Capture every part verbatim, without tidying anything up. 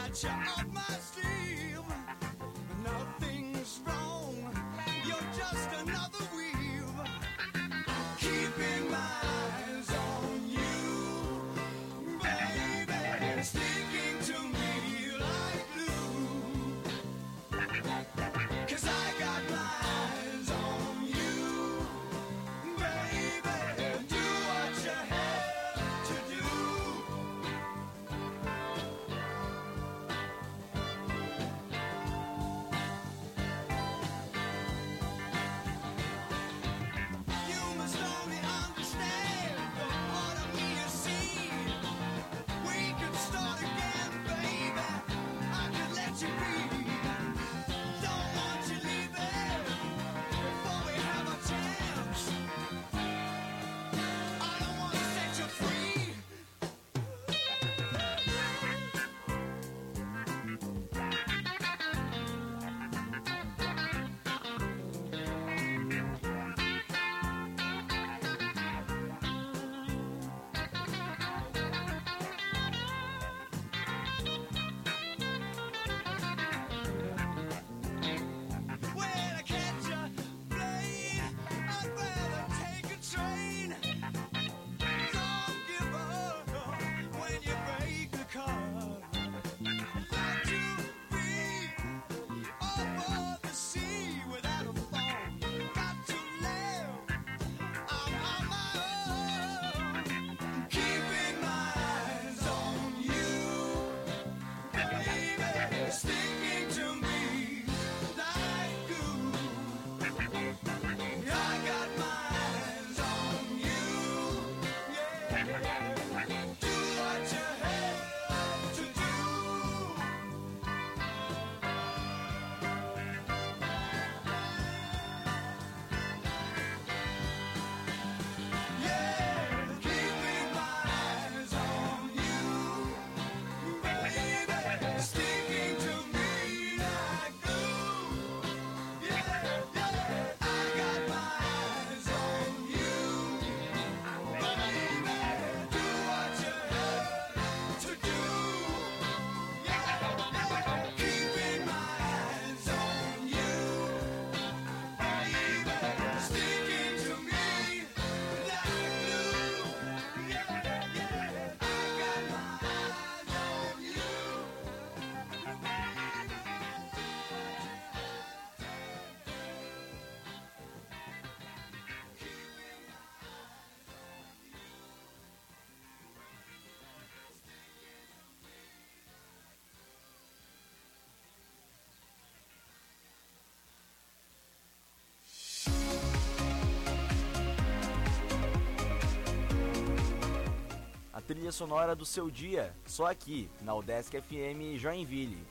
A trilha sonora do seu dia, só aqui, na Udesc F M Joinville.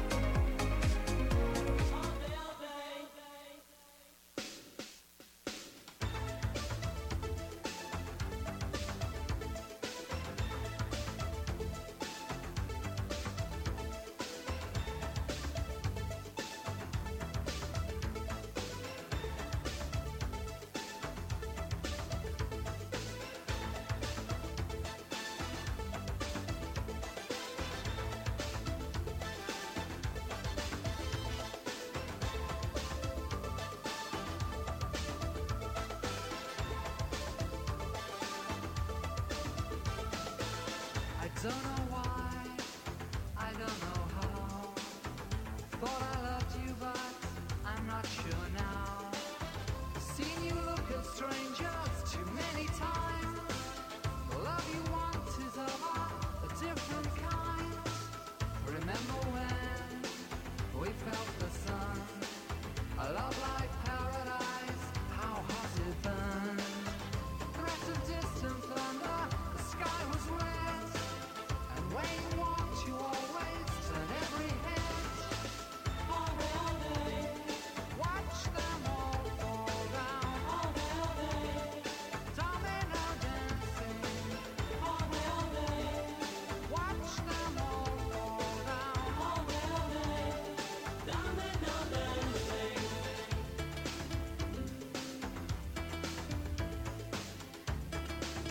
Don't know why, I don't know how. Thought I loved you, but I'm not sure now. Seen you look at strangers too many times. The love you want is of a different kind. Remember when we felt the sun? A love like paradise, how hot it burned. Threat of distant thunder, the sky was red. When you walked, you always turn every head. All day, all day. Watch them all fall down. All day, all day. Domino dancing. All day, all day. Watch them all fall down. All day, all day. Domino dancing.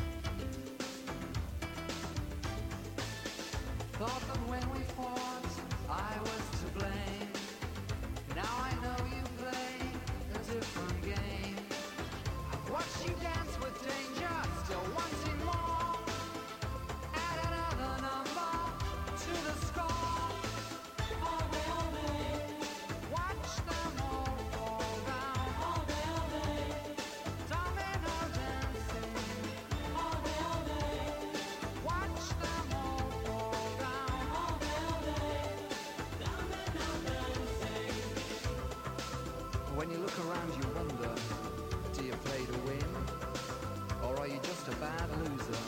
Thought that when we fought When you look around you wonder, do you play to win? Or are you just a bad loser?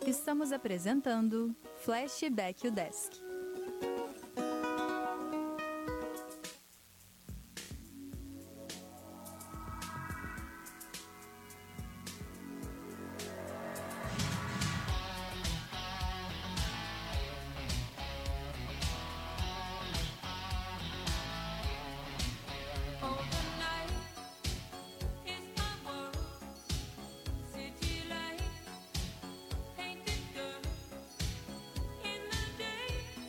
Estamos apresentando Flashback UDESC. City light, painted girl in the day.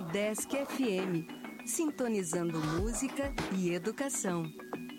Desk F M, sintonizando música e educação.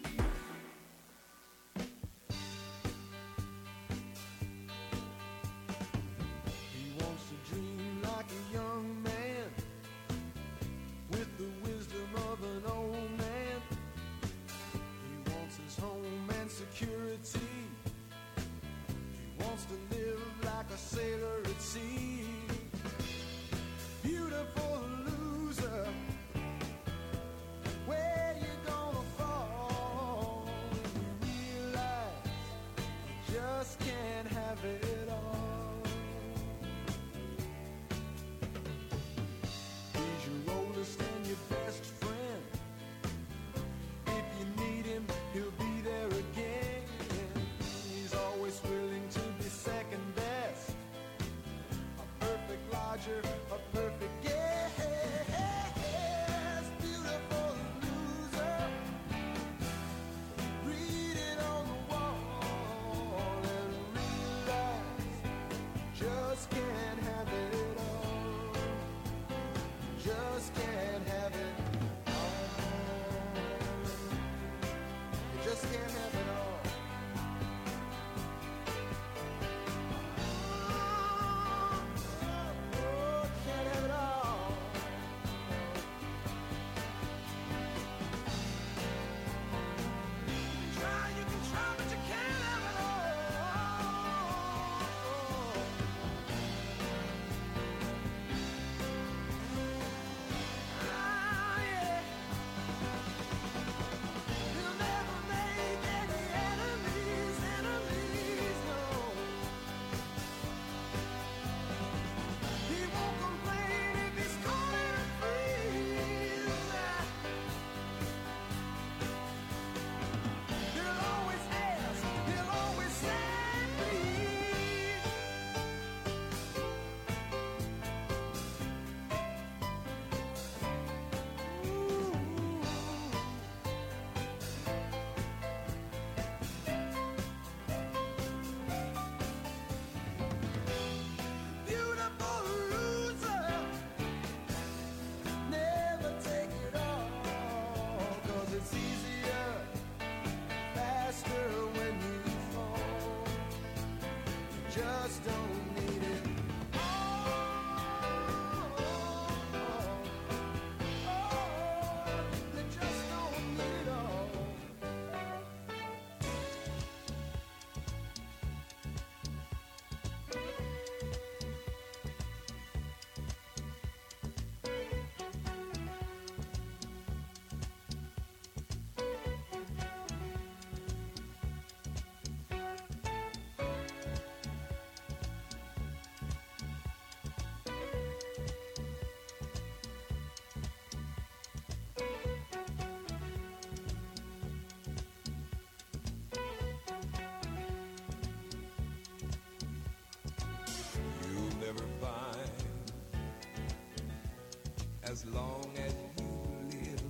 As long as you live,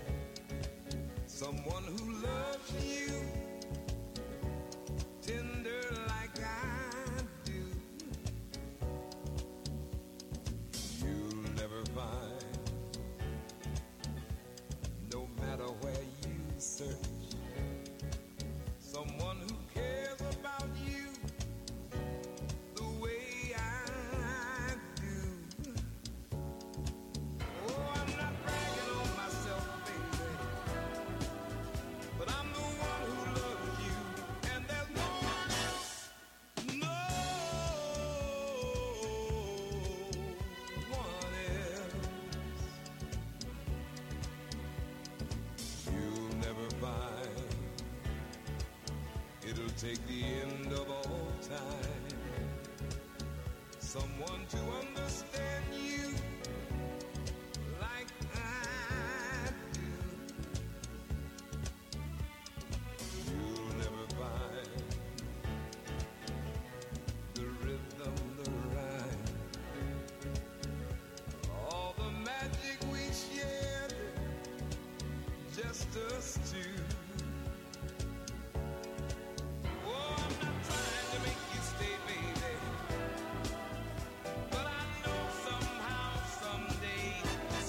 someone who loves you tender like I do, you'll never find, no matter where you search, someone who cares about you the way I do. Oh, I'm not bragging on myself, baby, but I'm the one who loves you, and there's no one else, no one else. You'll never find, it'll take the end of all time, someone to understand you like I do. You'll never find the rhythm, the rhyme, all the magic we shared, just us two. Oh, I'm not trying to make you stay, baby, but I know somehow, someday,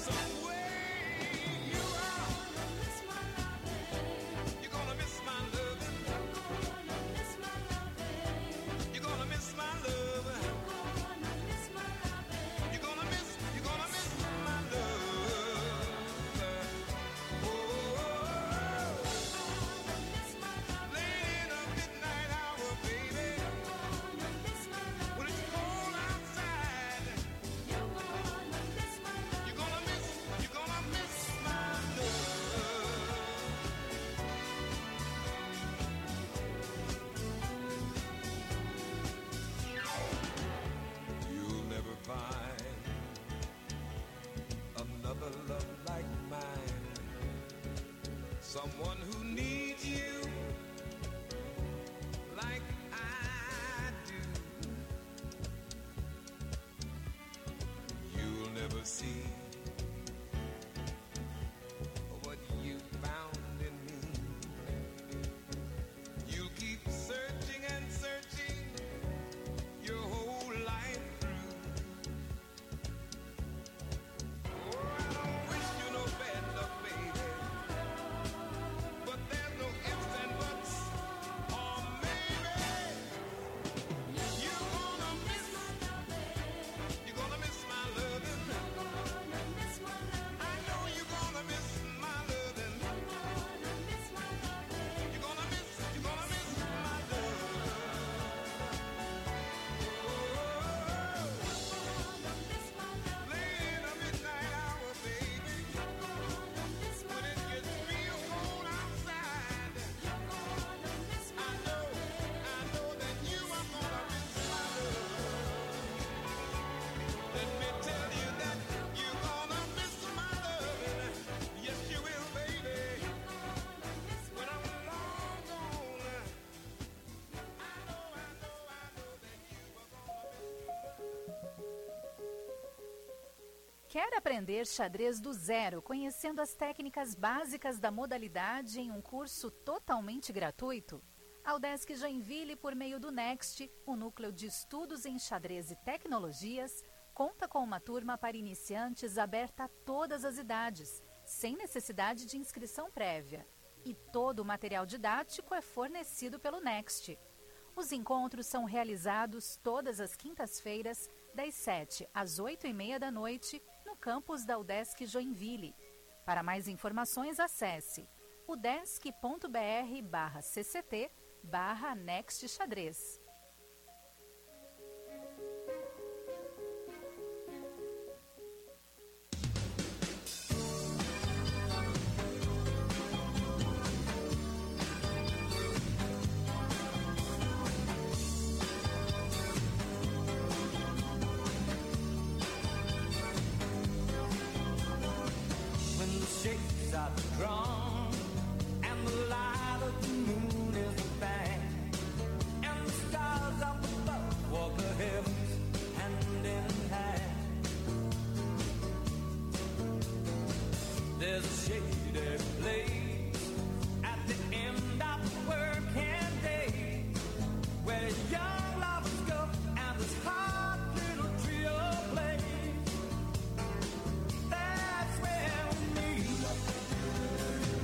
someone who needs you like I do. You'll never see what you found in me. You'll keep searching and searching your whole life through. Oh, I don't wish you no bad luck, baby, but there's no ifs and buts, or maybe you're gonna miss, you're gonna miss my loving. I know you're gonna miss my loving. You're gonna miss, you're gonna miss my love. Late in the midnight hour, baby, when it gets real cold outside, I know, I know that you are gonna miss my love. Let me tell you that you're gonna miss my loving. Yes, you will, baby. When I'm long gone, I know, I know, I know that you are gonna miss. Quer aprender xadrez do zero, conhecendo as técnicas básicas da modalidade em um curso totalmente gratuito? A Udesc Joinville, por meio do Next, o Núcleo de Estudos em Xadrez e Tecnologias, conta com uma turma para iniciantes aberta a todas as idades, sem necessidade de inscrição prévia. E todo o material didático é fornecido pelo Next. Os encontros são realizados todas as quintas-feiras, das sete às oito e meia da noite, no campus da Udesc Joinville. Para mais informações, acesse udesc.br barra cct barra Next Xadrez. When the shapes are drawn and the light of the moon is a thing, and the stars up above walk the heavens hand in hand. There's a shady place at the end of the working day where young lovers go and this hot little trio plays. That's where we meet.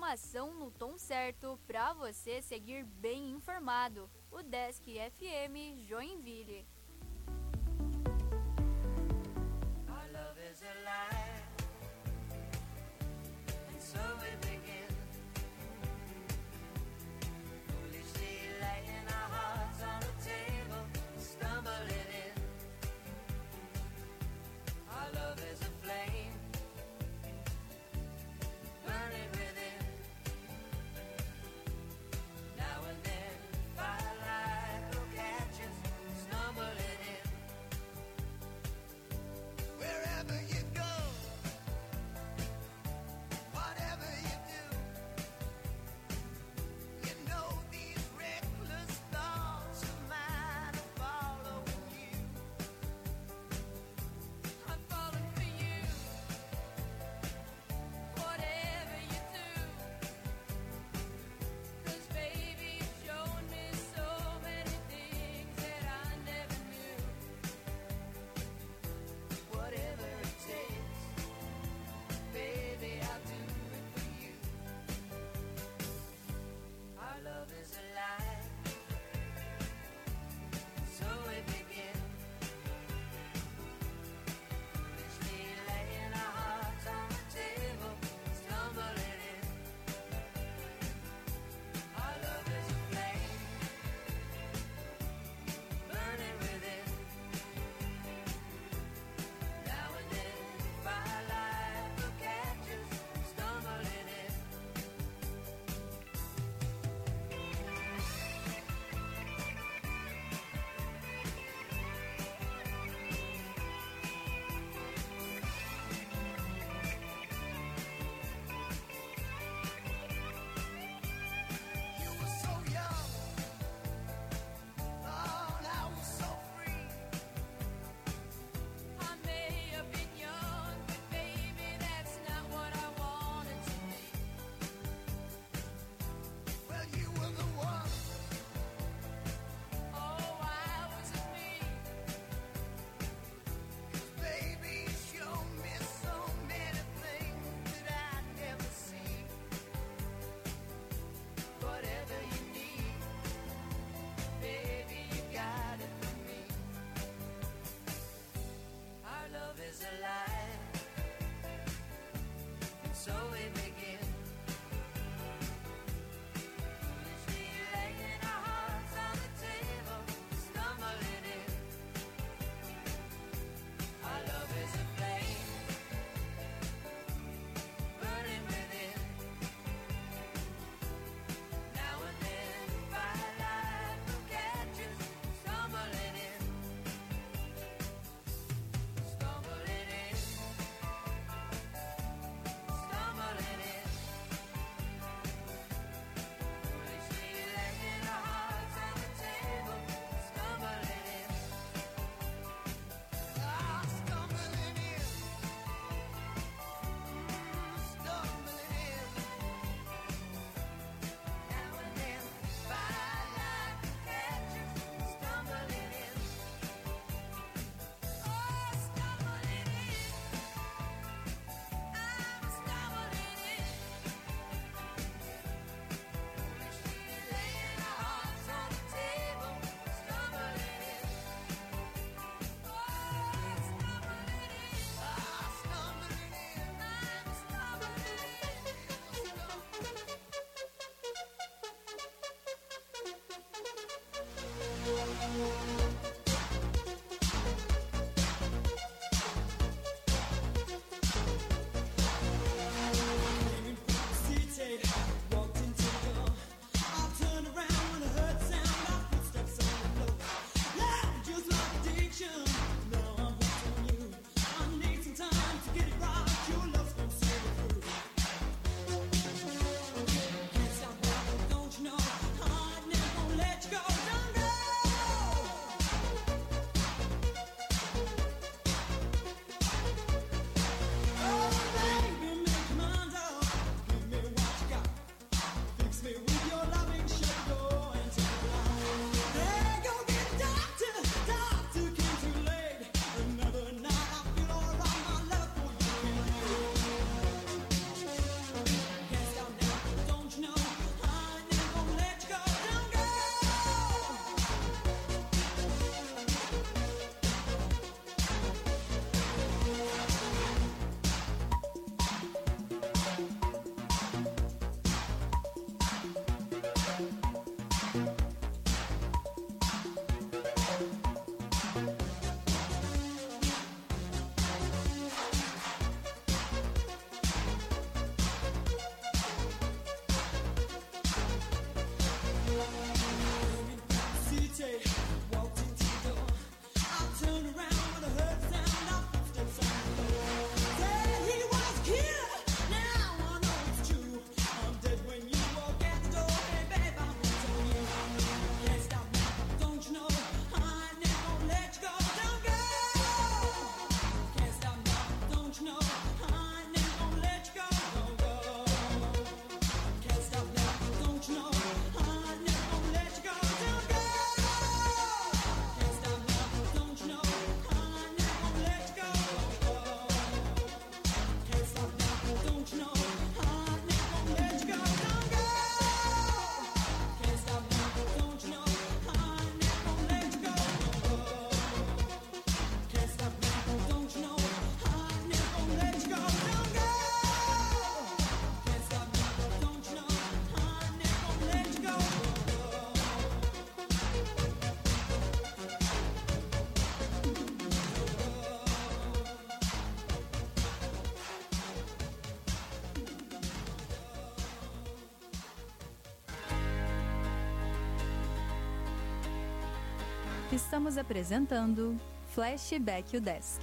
informação no tom certo para você seguir bem informado. O Desk F M Joinville. Our love is alive, and so we begin. Foolishly laying our hearts on the table, stumbling in. Our love is a flame, burning within. Now and then, firelight will catch us, stumbling in. Wherever you go, whatever you do, Estamos apresentando Flashback o Desk.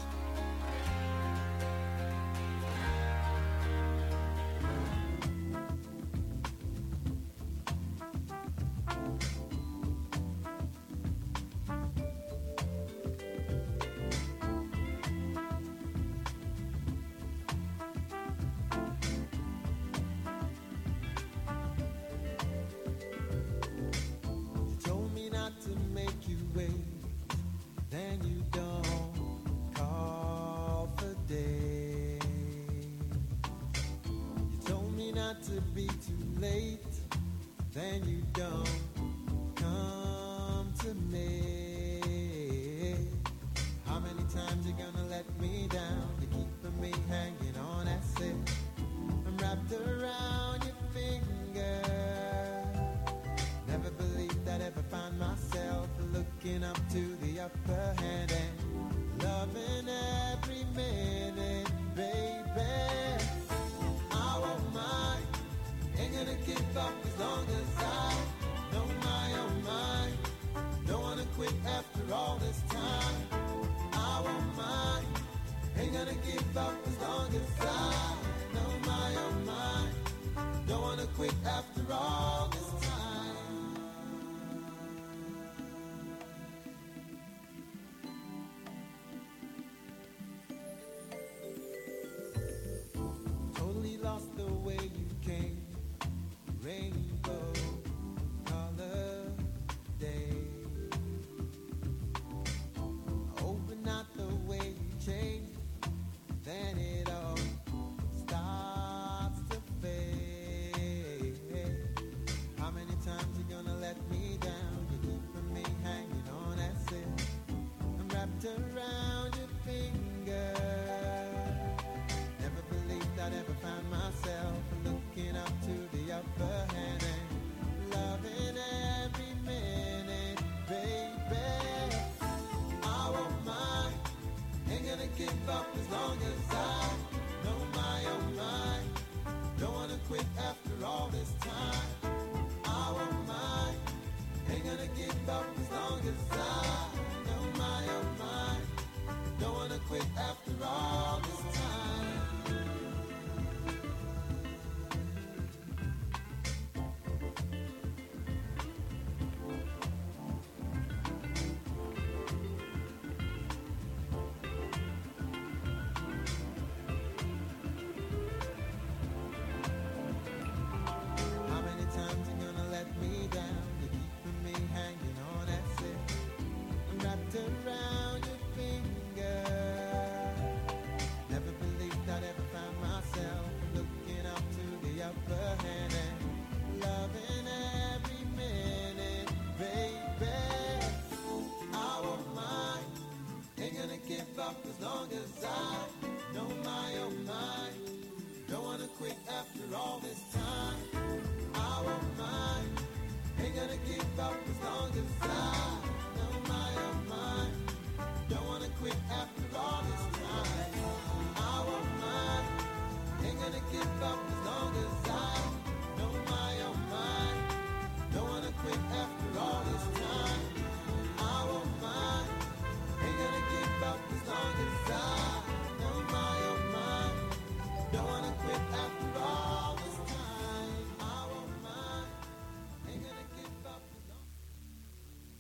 Told me not to make you wait, then you don't call for day. You told me not to be too late, then you don't come to me. How many times you gonna let me down? You're keeping me hanging on, that's it. I'm wrapped around your finger. Never believed I'd ever find myself looking up to the upper hand and loving every minute, baby. I won't mind, ain't gonna give up as long as I know my own mind. Don't wanna quit after all this time. I won't mind, ain't gonna give up as long as I know my own mind. Don't wanna quit after all this time. Totally lost the way you came, rainbow color day. Open not the way you change, then it all starts to fade. How many times you gonna let me down? You're keeping me hanging on, that's it. I'm wrapped around your finger. Never believed I'd ever find myself looking up to the upper hand and loving every minute, baby. I won't mind, ain't gonna give up as long as I know my own mind. Don't wanna quit after all this time. I won't mind, ain't gonna give up as long as I know my own mind. Don't wanna quit after all this time. How many times you gonna let me down? You're keeping me hanging on, that's it. I'm wrapped around your finger. Never believed I'd ever find myself looking up to the upper hand and loving every minute, baby. I won't mind, ain't gonna give up as long as I know my own mind. Don't wanna quit after all this time. I won't mind, ain't gonna give up as long as I know my own mind. Don't wanna quit after all this time. I won't mind, ain't gonna give up as long as I know my own mind. Don't wanna quit after all this time. I won't mind, ain't gonna give up as long as I know my own mind. Don't wanna quit after all this time. I won't mind, ain't gonna give up as long.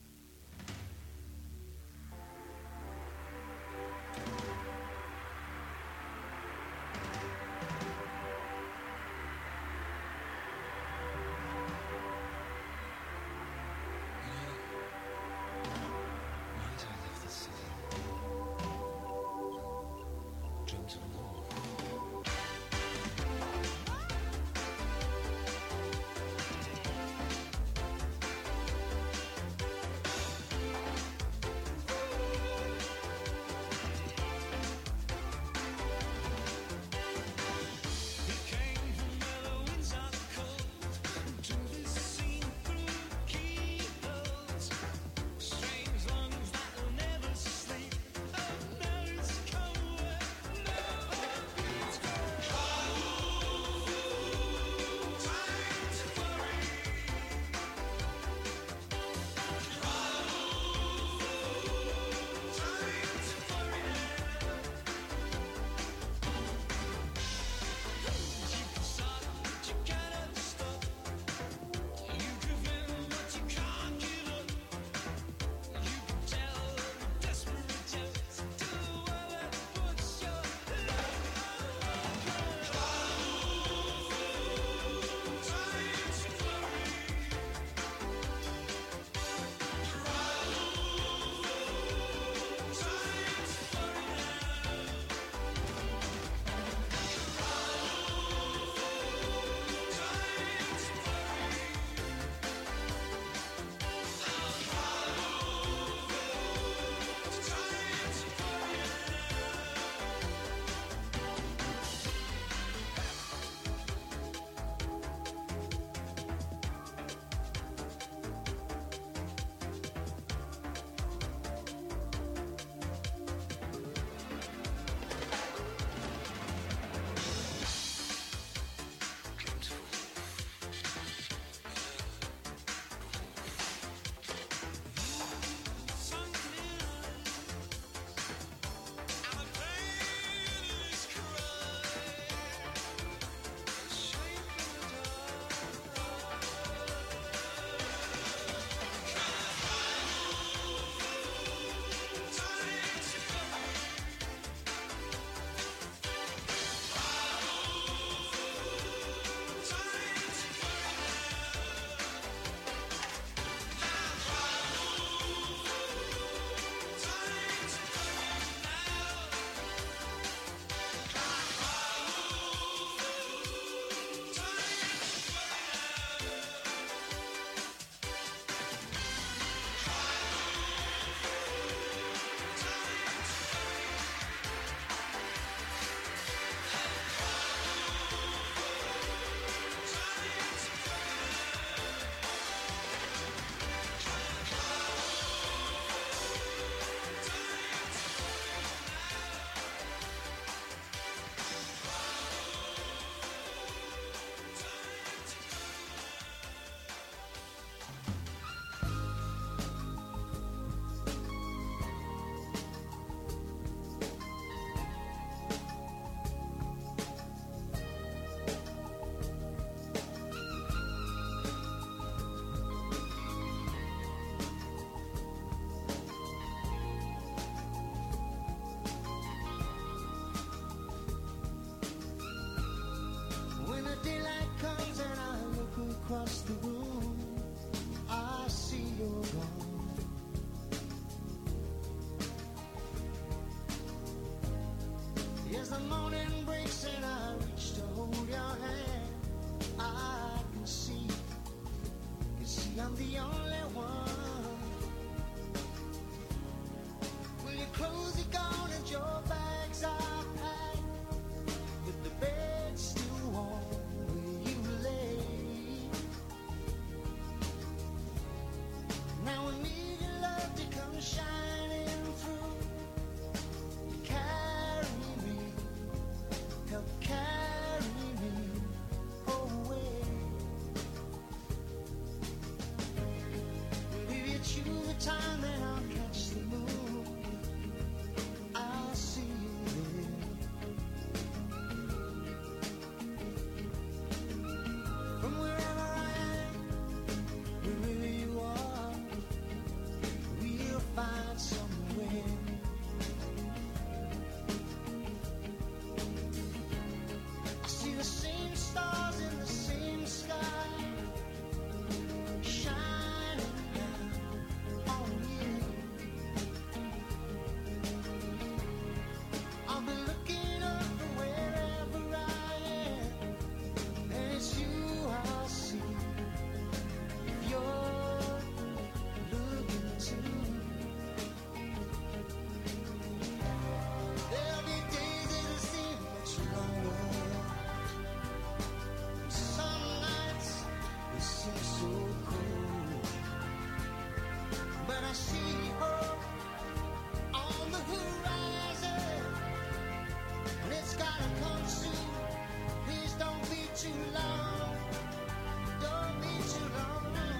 I see her on the horizon, and it's gotta come soon. Please don't be too long, don't be too long.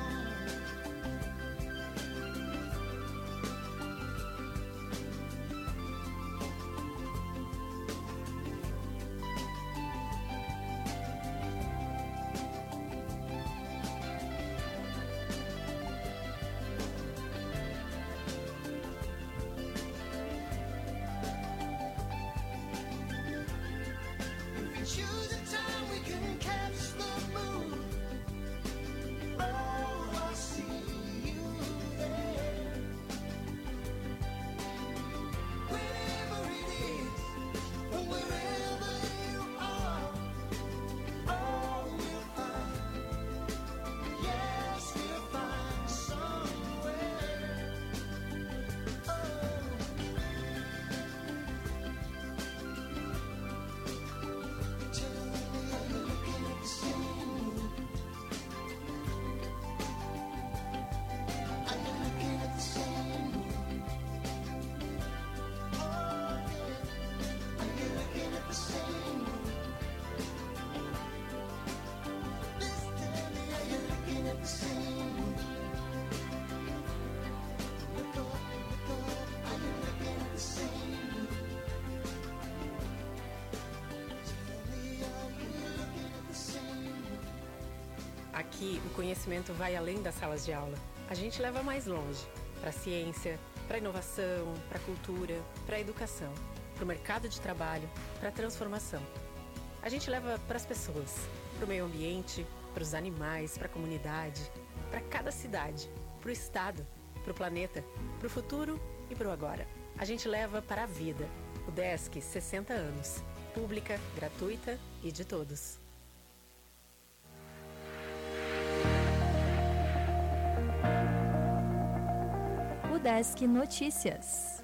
Choose a time we can catch the moon. Oh, I'll see you there. Wherever it is, or wherever you are, oh, we'll find, yes, we'll find somewhere. Oh. Tell me, are you looking at the same? Are you looking at the same? Oh, yeah. Are you looking at the same? Please tell me, are you looking at the same? Look up, look up, are you looking at the same? Aqui, o conhecimento vai além das salas de aula. A gente leva mais longe, para a ciência, para a inovação, para a cultura, para a educação, para o mercado de trabalho, para a transformação. A gente leva para as pessoas, para o meio ambiente, para os animais, para a comunidade, para cada cidade, para o estado, para o planeta, para o futuro e para o agora. A gente leva para a vida. O Desk, sessenta anos. Pública, gratuita e de todos. O Desk Notícias.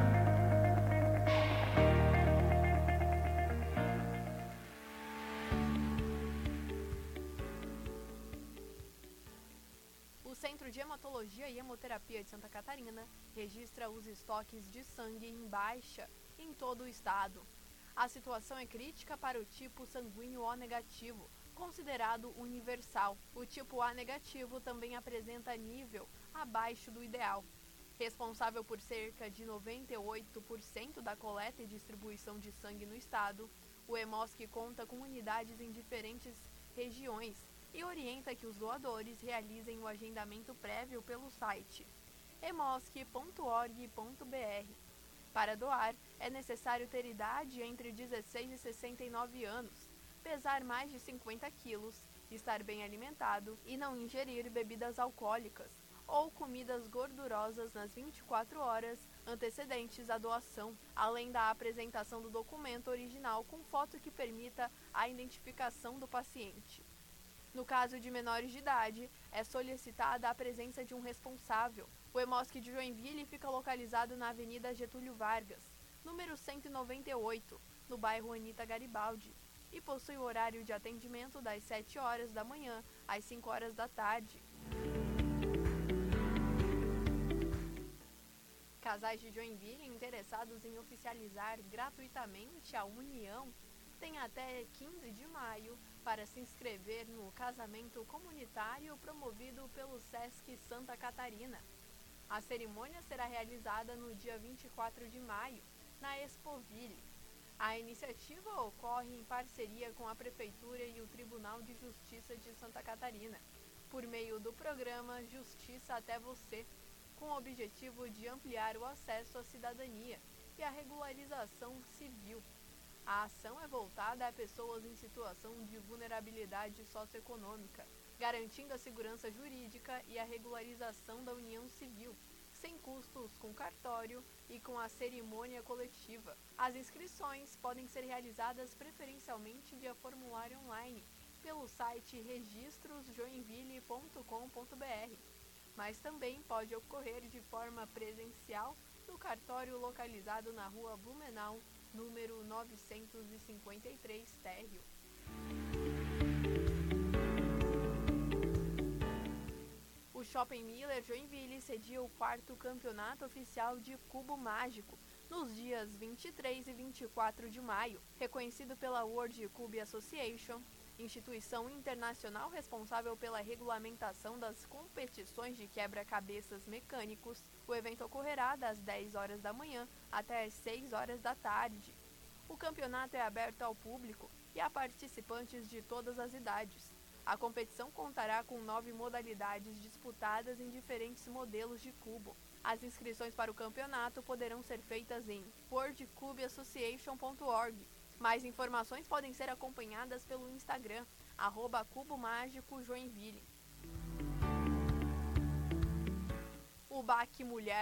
O Centro de Hematologia e Hemoterapia de Santa Catarina registra os estoques de sangue em baixa em todo o estado. A situação é crítica para o tipo sanguíneo O negativo, considerado universal. O tipo A negativo também apresenta nível abaixo do ideal. Responsável por cerca de noventa e oito por cento da coleta e distribuição de sangue no estado, o Hemosc conta com unidades em diferentes regiões e orienta que os doadores realizem o agendamento prévio pelo site hemosc ponto org ponto br. Para doar, é necessário ter idade entre dezesseis e sessenta e nove anos, pesar mais de cinquenta quilos, estar bem alimentado e não ingerir bebidas alcoólicas ou comidas gordurosas nas vinte e quatro horas antecedentes à doação, além da apresentação do documento original com foto que permita a identificação do paciente. No caso de menores de idade, é solicitada a presença de um responsável. O Hemosc de Joinville fica localizado na Avenida Getúlio Vargas, número cento e noventa e oito, no bairro Anita Garibaldi, e possui o horário de atendimento das sete horas da manhã às cinco horas da tarde. Casais de Joinville interessados em oficializar gratuitamente a união têm até quinze de maio para se inscrever no casamento comunitário promovido pelo Sesc Santa Catarina. A cerimônia será realizada no dia vinte e quatro de maio, na Expoville. A iniciativa ocorre em parceria com a Prefeitura e o Tribunal de Justiça de Santa Catarina, por meio do programa Justiça até Você, com o objetivo de ampliar o acesso à cidadania e a regularização civil. A ação é voltada a pessoas em situação de vulnerabilidade socioeconômica, garantindo a segurança jurídica e a regularização da união civil, sem custos com cartório e com a cerimônia coletiva. As inscrições podem ser realizadas preferencialmente via formulário online, pelo site registros joinville ponto com ponto br, mas também pode ocorrer de forma presencial no cartório localizado na Rua Blumenau, número novecentos e cinquenta e três, térreo. O O Shopping Miller Joinville cedia o quarto campeonato oficial de Cubo Mágico, nos dias vinte e três e vinte e quatro de maio, reconhecido pela World Cube Association, instituição internacional responsável pela regulamentação das competições de quebra-cabeças mecânicos. O evento ocorrerá das dez horas da manhã até as seis horas da tarde. O campeonato é aberto ao público e a participantes de todas as idades. A competição contará com nove modalidades disputadas em diferentes modelos de cubo. As inscrições para o campeonato poderão ser feitas em world cube association ponto org. Mais informações podem ser acompanhadas pelo Instagram, arroba Cubo Mágico Joinville. O B A C Mulher